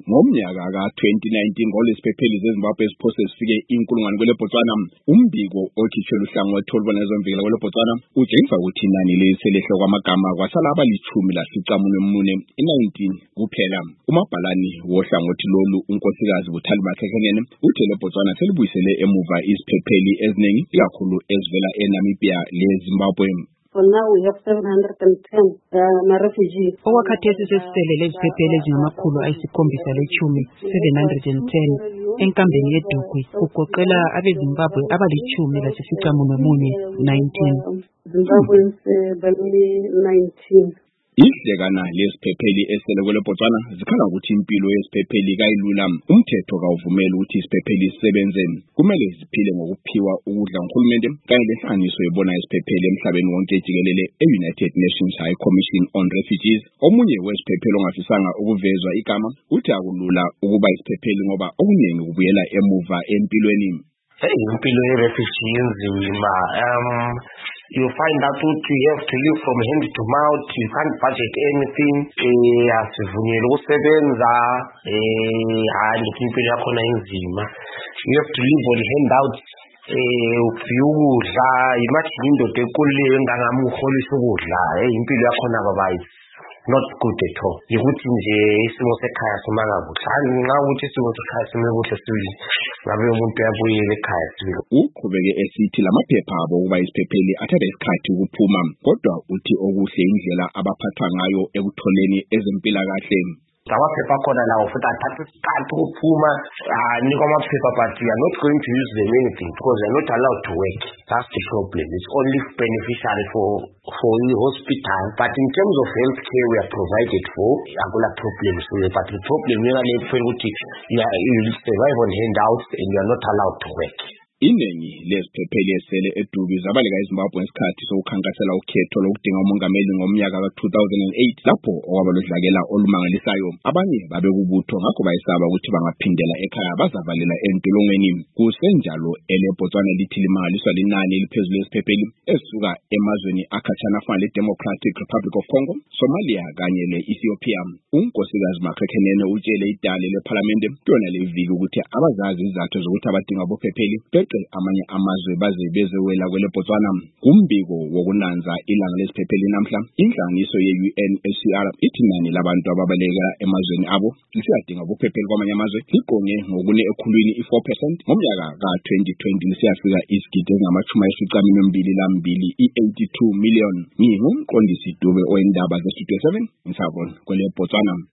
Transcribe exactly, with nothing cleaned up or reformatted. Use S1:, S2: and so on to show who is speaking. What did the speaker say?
S1: Ngomnyaka ka twenty nineteen ngolesiphepheli zeZimbabwe esiphose sifike inkulungwane kwele Botswana, umbiko okhitshwe luhlangothi olubonezomvikela kwele Botswana utshengisa ukuthi inani leselehle kwamagama kwasala abalichumi lasicamunwemunye i-nineteen kuphela. Umabhalani wohlangothi lolu unkosikazi Buthali Makhekhenene uthe le Botswana selibuyisele emuva iziphepheli eziningi ikakhulu ezivela eNamibia leZimbabwe.
S2: For now we have seven hundred ten uh, refugees.
S3: Okwakhathesi sesiselele iziphepheli ezingamakhulu ayisikhombisa lechumi, seven hundred ten, enkambeni yedukwi, kugoqela abeZimbabwe abalichumi lasificamunwemunye, nineteen.
S2: Zimbabweans uh, nineteen.
S1: Ihlekana lesiphepheli esele kwele Botswana zikhala ukuthi impilo yesiphepheli kayilula. Umthetho kawuvumeli ukuthi isiphepheli sisebenze. Kumele ziphile ngokuphiwa ukudla nguhulumende kanye lenhlanganiso ebona isiphepheli emhlabeni wonke jikelele e-United Nations High Commission on Refugees. Omunye wesiphepheli ongafisanga ukuvezwa igama uthi akulula ukuba isiphepheli ngoba okuningi kubuyela emuva empilweni.
S4: Hey, impilo ye-refugee inzima. Um, you find out that you have to live from hand to mouth. You can't budget anything. Eh, asivunyelwe ukusebenza. Eh, hayi impilo yakhona inzima. You have to live on handouts. Eh, ukudla. Imagine indoda ekhulile engangamuholisa ukudla. Eh, impilo yakhona babayi. Not good at all. Yikuthi nje isimo sekhaya simanga kuhle. Nxa ukuthi isimo sekhaya simebuhle sibili. Ngabe umuntu uyabuyela ekhaya sibili.
S1: Uqhubeke esithi lamaphepha abo ukuba isiphepheli athatha isikhathi ukuphuma, kodwa uthi okuhle indlela abaphatha ngayo ekutholeni ezempilakahle.
S4: Amaphepha khona lawo futhi athatha isikhathi ukuphuma. Anikwa amaphepha but you are not going to use them anything because you are not allowed to work. That's the problem. It's only beneficial for for the hospital, but in terms of health care we are provided for. Akula problems with it, but the problem you are you will survive on handouts and you are not allowed to work.
S1: Iningi lesiphepheli esele edubi zabaleka eZimbabwe ngesikhathi sokukhankasela ukhetho lokudinga umongameli ngomnyaka ka two thousand eight lapho okwabaludlakela olumangalisayo. Abanye babekubutho ngakho bayisaba ukuthi bangaphindela ekhaya bazavalela entolongweni. Kusenjalo ele Botswana lithi limangaliswa linani eliphezulu lesiphepheli esuka emazweni akhatshana afana le-Democratic Republic of Congo, Somalia kanye le-Ethiopia. Unkosikazi Makhekhenene utshele idale leParliament yona leviki ukuthi abazazi izathu zokuthi abadinga bophepheli amanye amazwe baze bezewela kwele Botswana. Kumbiko wokunanza ilanga lesiphepheli namhla, inhlanganiso ye-U N H C R ithi inani labantu ababaleka emazweni abo lisiyadinga ubuphepheli kwamanye amazwe ligonye ngokune ekhulwini i-four percent ngomnyaka ka twenty twenty lisiyafika isigidi ezingamachumi ayisicaminombili lambili i-eighty-two million. Ngingumqondisi Dube oyindaba ze-Studio seven, ngisabona kwele Botswana.